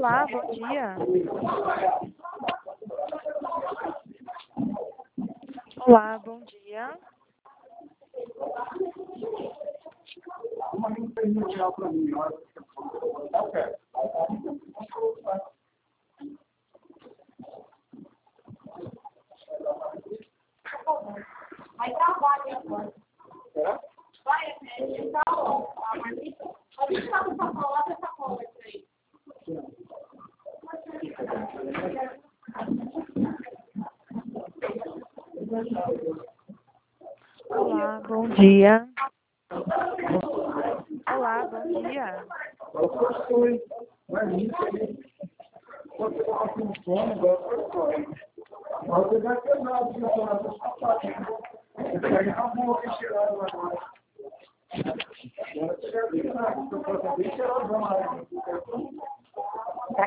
Olá, bom dia. Olá, bom dia. Vai trabalhar agora. Vai, tá bom. Pode deixar essa sacola, aí. Olá, bom dia. Olá, bom dia.